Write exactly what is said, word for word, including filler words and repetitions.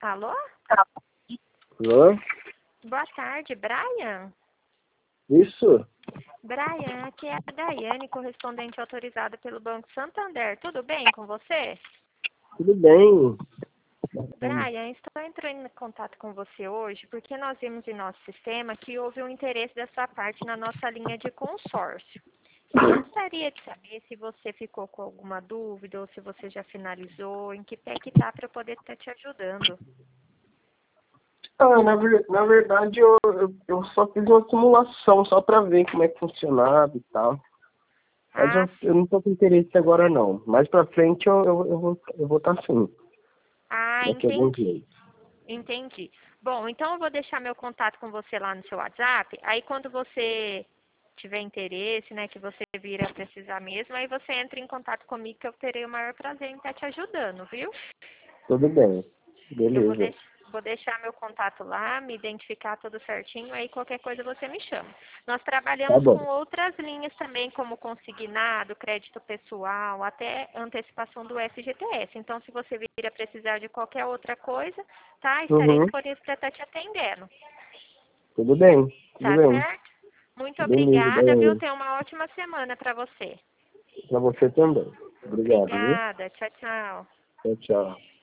Alô? Alô? Boa tarde, Brian? Isso? Brian, aqui é a Daiane, correspondente autorizada pelo Banco Santander. Tudo bem com você? Tudo bem. Brian, estou entrando em contato com você hoje porque nós vimos em nosso sistema que houve um interesse da sua parte na nossa linha de consórcio. Eu gostaria de saber se você ficou com alguma dúvida ou se você já finalizou, em que pé que tá para eu poder estar te ajudando. Ah, na, ver- na verdade, eu, eu, eu só fiz uma simulação só para ver como é que funcionava e tal. Mas Ah, eu, eu não tô com interesse agora, não. Mais pra frente eu, eu, eu vou eu vou estar sim. ah, Daqui a alguns entendi. dias. Entendi. Bom, então eu vou deixar meu contato com você lá no seu WhatsApp. Aí quando você tiver interesse, né, que você vir a precisar mesmo, aí você entra em contato comigo que eu terei o maior prazer em estar te ajudando, viu? Tudo bem. Eu vou, Beleza. deix vou deixar meu contato lá, me identificar tudo certinho, aí qualquer coisa você me chama. Nós Tá trabalhamos com bom. outras linhas também, como consignado, crédito pessoal, até antecipação do F G T S. Então, se você vir a precisar de qualquer outra coisa, tá? Estarei Uhum. disponível para estar te atendendo. Tudo bem. Tudo Tá bem. certo? Muito Beleza, obrigada, viu? bem. Tenha uma ótima semana para você. Pra você também. Obrigado, viu? Obrigada. Tchau, tchau. Tchau, tchau.